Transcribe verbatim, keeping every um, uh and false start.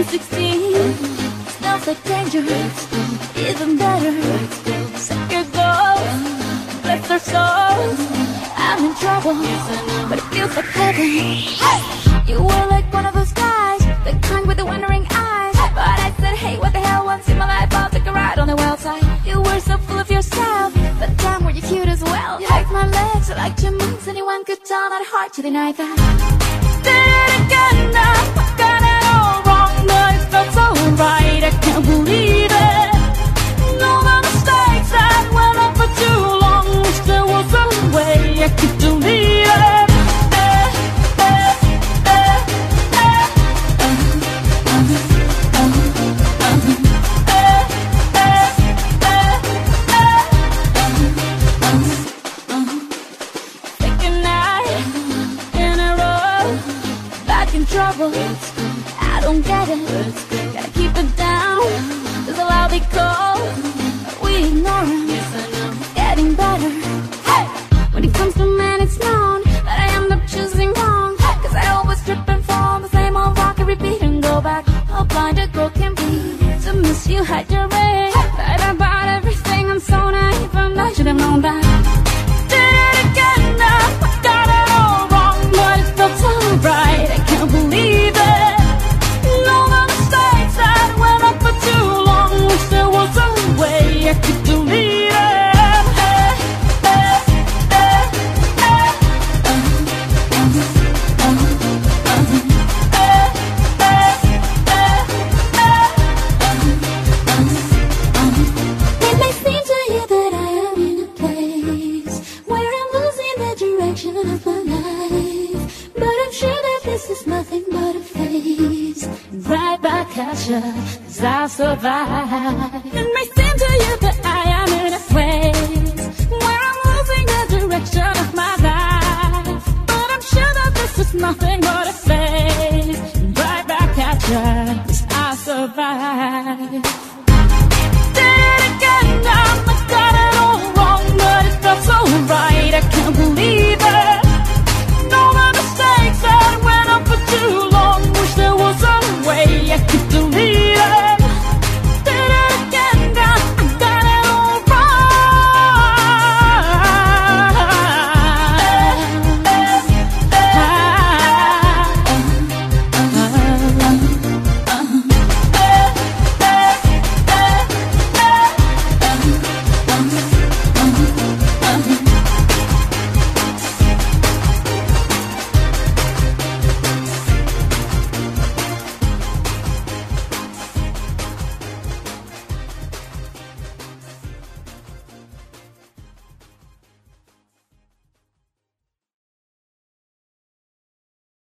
sixteen, smells like danger. Even better, set your goals, bless our souls. I'm in trouble, but it feels like heaven. Hey! You were like one of those guys, the kind with the wondering eyes. But I said, hey, what the hell, once in my life I'll take a ride on the wild side. You were so full of yourself, but damn, were you cute as well. You liked my legs, I liked your moves. Anyone could tell, not hard to deny that. Did it again now, I got it all wrong, but it felt so right, I can't believe it. All the mistakes that went on for too long, wish there was a way I could delete it. Trouble, I don't get it. Gotta keep it down, cause I'll be cold. We ignore him, getting better. Hey! When it comes to men, it's known that I end up choosing wrong, cause I always trip and fall on the same old rock and repeat and go back. How blind a girl can be to miss you, hide your ring. Lied about everything, I'm so naive, and I should have known that. Did it again now, I got it all wrong, but it felt so right, I can't believe it. All the mistakes that went on for too long, wish there was a way I could delete it. It may seem to you that I am in a place where I'm losing the direction of my life, but I'm sure that this is nothing but a phase. Right back at you, cause I'll survive. It may seem to you that I am in a place where I'm losing the direction of my life, but I'm sure that this is nothing but a phase. Right back at you, cause I'll survive.